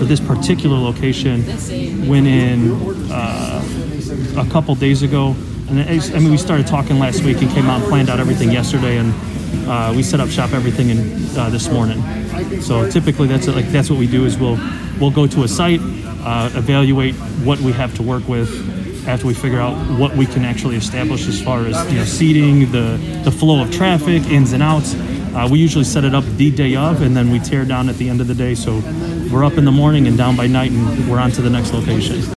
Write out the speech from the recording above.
So this particular location went in a couple days ago. And we started talking last week and came out and planned out everything yesterday, and we set up shop everything this morning. So typically that's what we do is we'll go to a site, evaluate what we have to work with after we figure out what we can actually establish as far as seating, the flow of traffic, ins and outs. We usually set it up the day of, and then we tear down at the end of the day. So we're up in the morning and down by night, and we're on to the next location.